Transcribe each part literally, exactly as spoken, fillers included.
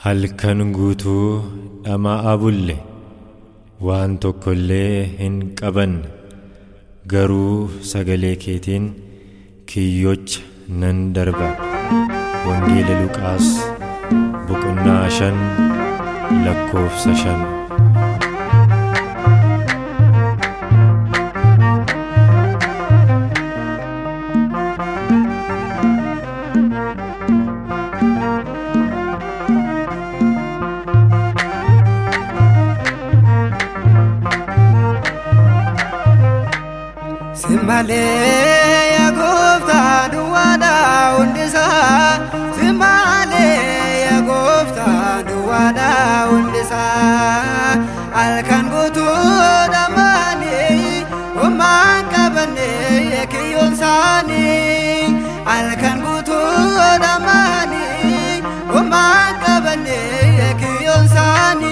halkan guutuu dhama'aa bulle waan tokkollee hin qabanne garuu sagalee keetiin kiyyocha nan darba. Wangeela Luqaas boqonnaa shan lakkoofsa shan. Simale ya gofta duwada undisa, simale ya gofta duwada undisa. Alkan gutu damani, umman kabane kiyon sani. Alkan gutu damani, umman kabane kiyon sani.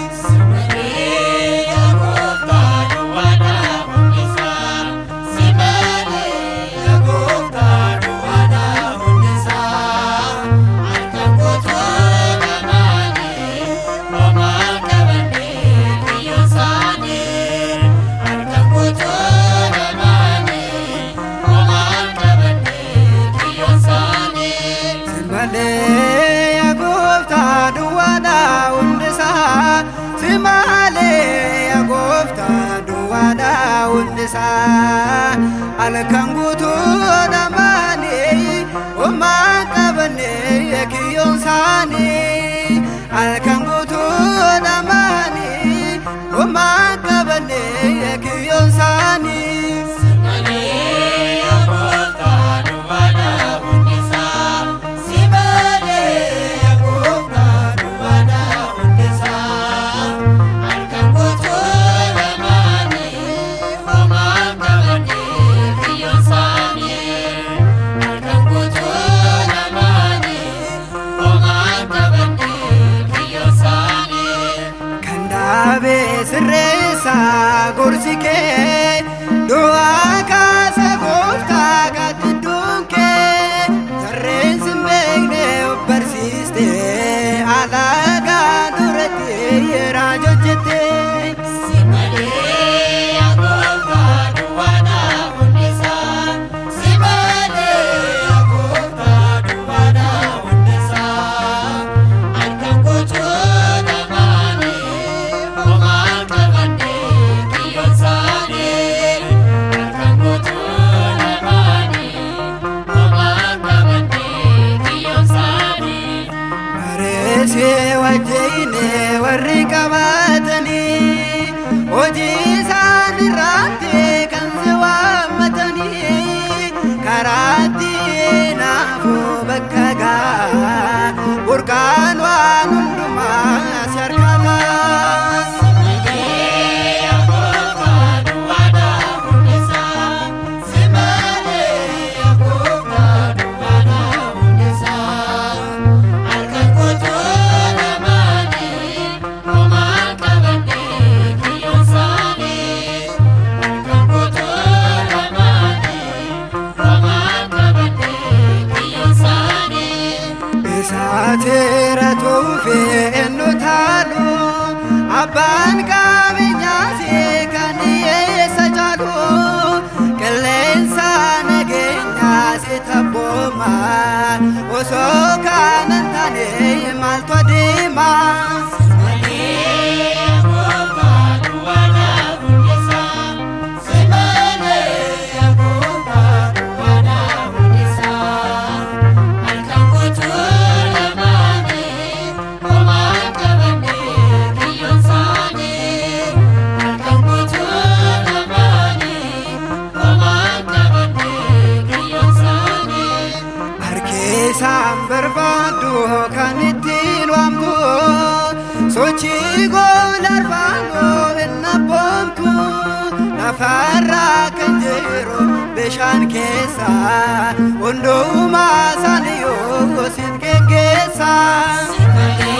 Alkan gutu damani, umman kabane kiyon sani. Alkan gutu damani, umman kabane kiyon sani. Sirreessa gorsike du'a kaasa gooftaa gaddidduun kee sarreen sin beekne barsiiste alagaa duratti yeraa hojjette. Wajjine warri qabatani hojii isaan irratti kan si waammatani karaatti naafuu bakka gaa burqaan waan hundumaa si argata. Saatera tuufe ennu taalu abbaan qabeenyaa si kan dhiyeessa jaalu qilleensa nageenyaa si tabbooma osoo kanan taane maaltu adeema. Barbaadu kan ittiin waamtu sochii goolarbaanoo hin abboomtu lafarraa kan jiru bishaan keessa hundumaa isaanii yoo sin geggeessa.